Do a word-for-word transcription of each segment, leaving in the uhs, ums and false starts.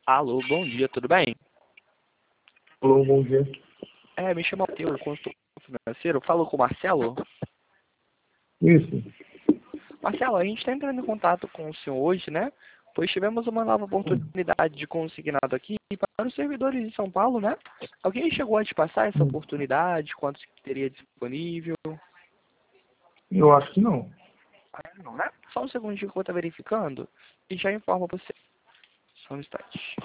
Alô, bom dia, tudo bem? Alô, bom dia. É, me chama Matheus, consultor financeiro. Falo com o Marcelo. Isso. Marcelo, a gente está entrando em contato com o senhor hoje, né? Pois tivemos uma nova Hum, oportunidade de consignado aqui para os servidores de São Paulo, né? Alguém chegou a te passar essa hum. oportunidade? Quanto teria disponível? Eu acho que não. Ainda não, né? Só um segundinho que eu vou estar verificando e já informo você. Só um instante.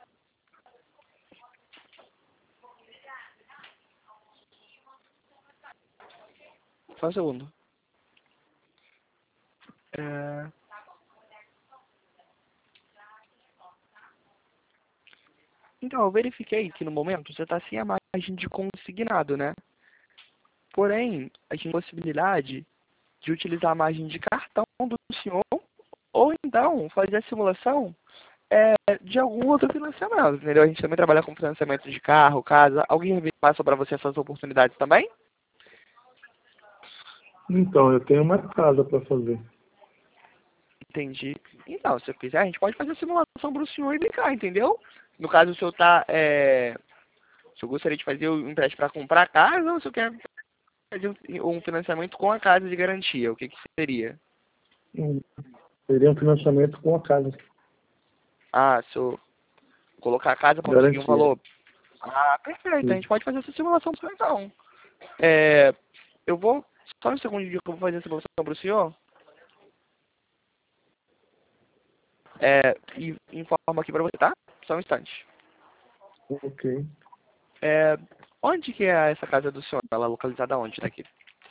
Só um segundo. É... Então, eu verifiquei que no momento você está sem a margem de consignado, né? Porém, a gente tem a possibilidade de utilizar a margem de cartão do senhor ou então fazer a simulação é, de algum outro financiamento, entendeu? A gente também trabalha com financiamento de carro, casa. Alguém passa para você essas oportunidades também? Então, eu tenho uma casa para fazer. Entendi. Então, se eu quiser, a gente pode fazer a simulação para o senhor e brincar, entendeu? No caso, o senhor tá, é, o senhor gostaria de fazer o empréstimo para comprar a casa ou o senhor quer fazer um um financiamento com a casa de garantia? O que que seria? Hum, Seria um financiamento com a casa. Ah, se eu colocar a casa para conseguir um Garantia. valor. Ah, perfeito. A gente Isso. pode fazer essa simulação para o senhor, então. É, eu vou... Só um segundo que eu vou fazer a simulação para o senhor. É, e informo aqui para você, tá? Só um instante. Ok. É, onde que é essa casa do senhor? Ela é localizada onde daqui?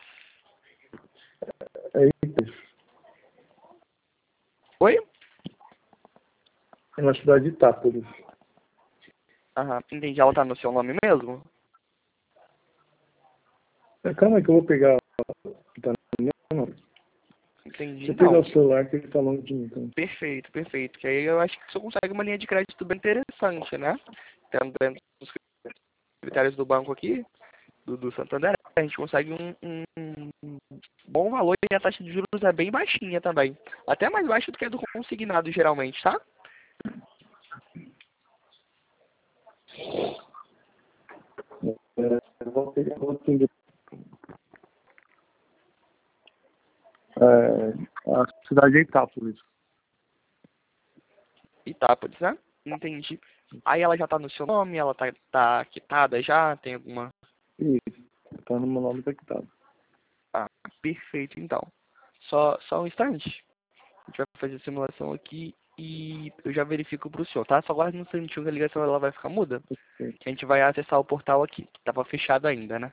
É isso. Oi? É na cidade de Itápolis. Aham, entendi. Ela tá no seu nome mesmo? É, calma aí que eu vou pegar. Tá, não, não. Entendi. Deixa eu pegar Então, o celular que ele tá longe de mim. Então. perfeito, perfeito. Que aí eu acho que o senhor consegue uma linha de crédito bem interessante, né? Tendo dentro dos critérios do banco aqui, do, do Santander, a gente consegue um, um, um bom valor e a taxa de juros é bem baixinha também. Até mais baixa do que a do consignado, geralmente, tá? É, eu vou pegar vou atender. É, a cidade de Itápolis. Itápolis, né? Entendi. Aí ela já tá no seu nome, ela tá, tá quitada já, tem alguma... Isso. Tá no meu nome, tá quitado. Ah, perfeito, então. Só, só um instante. A gente vai fazer a simulação aqui e eu já verifico pro senhor, tá? Só aguarde um instantinho que a ligação ela vai ficar muda. Ok. Que a gente vai acessar o portal aqui, que tava fechado ainda, né?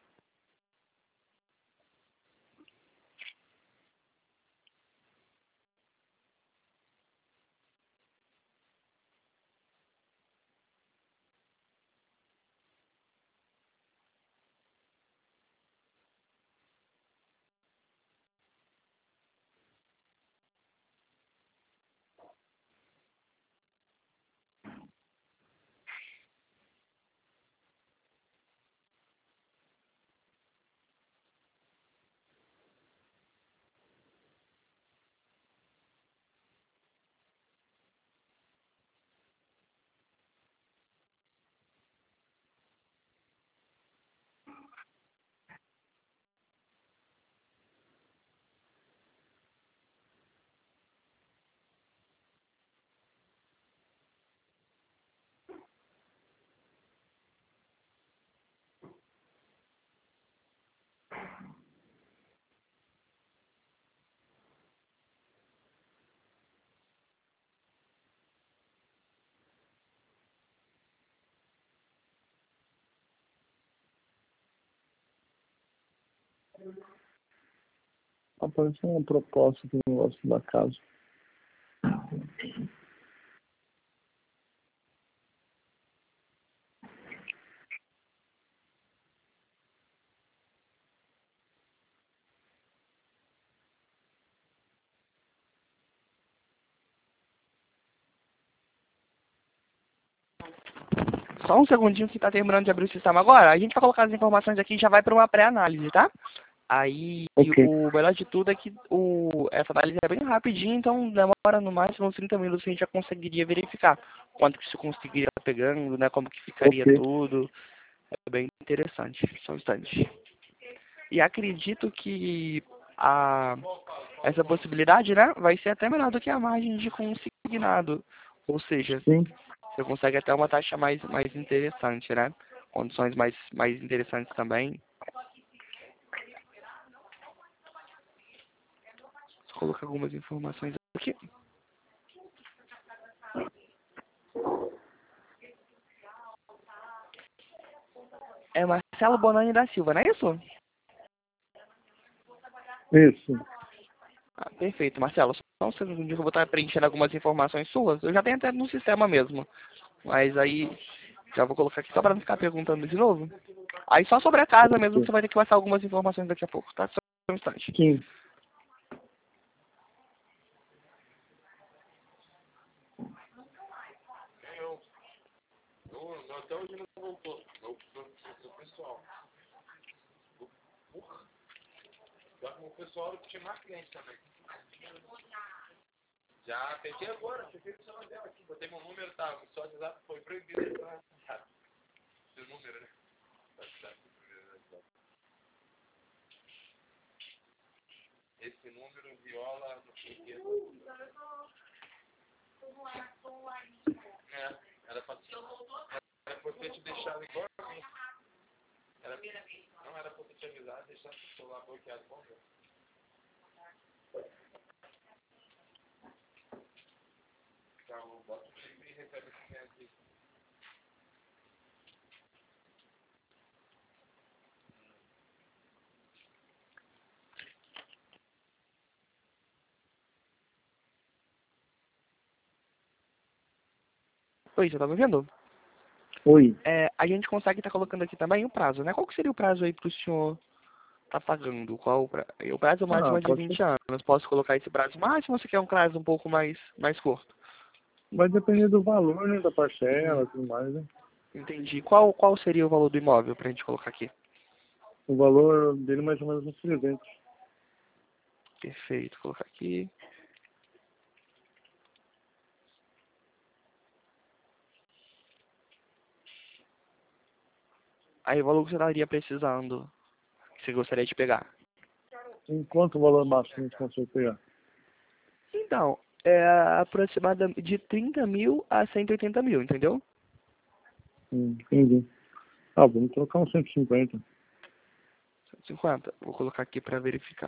Apareceu uma proposta do negócio da casa. Só um segundinho que tá terminando de abrir o sistema agora. A gente vai colocar as informações aqui e já vai para uma pré-análise, tá? Aí, Ok. o melhor de tudo é que o, essa análise é bem rapidinha, então demora no máximo uns trinta minutos que a gente já conseguiria verificar quanto que isso conseguiria pegando, né, como que ficaria Ok. tudo. É bem interessante, só um instante. E acredito que a, essa possibilidade, né, vai ser até menor do que a margem de consignado. Ou seja, Sim. você consegue até uma taxa mais, mais interessante, né? Condições mais, mais interessantes também. Vou colocar algumas informações aqui. É Marcelo Bonani da Silva, não é isso? Isso. Ah, perfeito, Marcelo. Só um segundinho que eu vou estar preenchendo algumas informações suas. Eu já tenho até no sistema mesmo. Mas aí, já vou colocar aqui só para não ficar perguntando de novo. Aí só sobre a casa mesmo, Ok. você vai ter que passar algumas informações daqui a pouco, tá? Só um instante. Sim. Oi, você tá me ouvindo? Oi. É, a gente consegue estar colocando aqui também o prazo, né? Qual que seria o prazo aí para o senhor tá pagando? Qual o, pra... o prazo máximo Ah, é de pode ser. vinte anos. Posso colocar esse prazo máximo ou você quer um prazo um pouco mais, mais curto? Vai depender do valor, né? Da Hum, parcela e tudo mais, né? entendi. Qual, qual seria o valor do imóvel para a gente colocar aqui? O valor dele mais ou menos uns trezentos. Perfeito, vou colocar aqui. Aí o valor que você estaria precisando, que você gostaria de pegar. Enquanto o valor máximo a gente consegue pegar? Então, é aproximadamente de trinta mil a cento e oitenta mil, entendeu? Hum, entendi. Ah, vamos trocar uns cento e cinquenta. cento e cinquenta. Vou colocar aqui para verificar.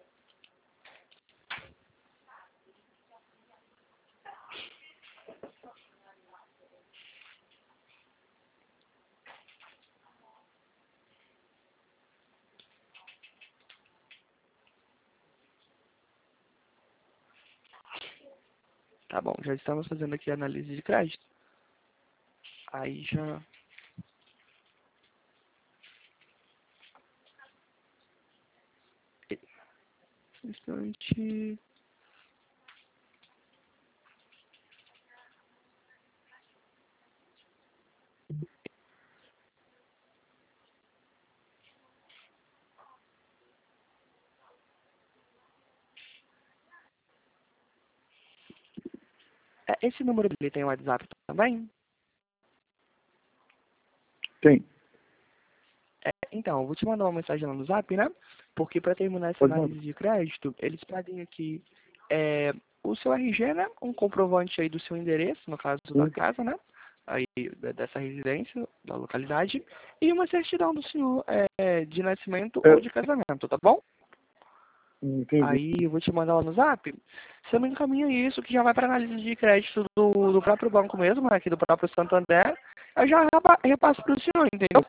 Tá bom, já estamos fazendo aqui a análise de crédito. Aí já... Um instante... É, esse número dele tem WhatsApp também? Tem. É, então, eu vou te mandar uma mensagem lá no Zap, né? Porque para terminar essa Pode mandar. análise de crédito, eles pedem aqui é, o seu R G, né? Um comprovante aí do seu endereço, no caso da Sim. casa, né? Aí, da- dessa residência, da localidade, e uma certidão do senhor é, de nascimento ou É, de casamento, tá bom? entendi. Aí eu vou te mandar lá no Zap, você me encaminha isso, que já vai para análise de crédito do, do próprio banco mesmo, né? Aqui do próprio Santander, eu já repa- repasso para o senhor, entendeu?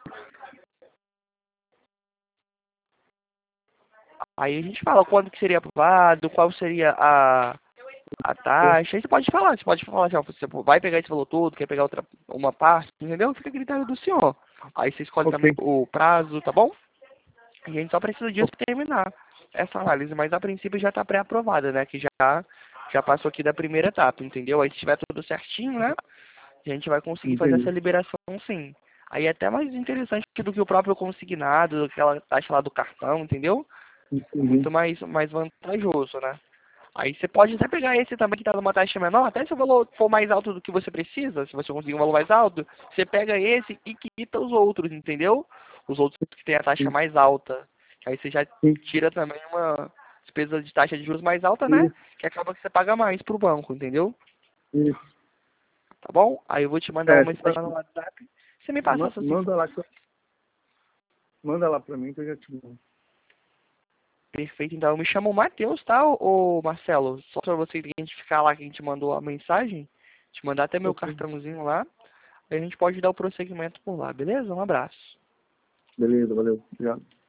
Aí a gente fala quanto que seria aprovado, qual seria a, a taxa. Aí você pode falar, você pode falar assim, ó, você vai pegar esse valor todo, quer pegar outra, uma parte, entendeu? Fica a critério do senhor. Aí você escolhe Ok. também o prazo, tá bom? E a gente só precisa disso para terminar essa análise, mas a princípio já está pré-aprovada, né? Que já, já passou aqui da primeira etapa, entendeu? Aí se tiver tudo certinho, né? A gente vai conseguir fazer essa Entendi. liberação sim. Aí é até mais interessante do que o próprio consignado, aquela taxa lá do cartão, entendeu? É Entendi. muito mais, mais vantajoso, né? Aí você pode até pegar esse também que está numa taxa menor, até se o valor for mais alto do que você precisa, se você conseguir um valor mais alto, você pega esse e quita os outros, entendeu? Os outros que tem a taxa Sim. mais alta. Aí você já Sim. tira também uma despesa de taxa de juros mais alta, né? Isso. Que acaba que você paga mais pro banco, entendeu? Isso. Tá bom? Aí eu vou te mandar É, uma você mensagem pode... lá no WhatsApp. Você me passa ma- essas Manda lá, informações. que eu- manda lá pra mim que eu já te mando. Perfeito, então me chama o Matheus, tá, ô ô, Marcelo? Só pra você identificar lá que a gente mandou a mensagem, te mandar até meu Ok. cartãozinho lá, aí a gente pode dar o prosseguimento por lá, beleza? Um abraço. Beleza, valeu. Obrigado.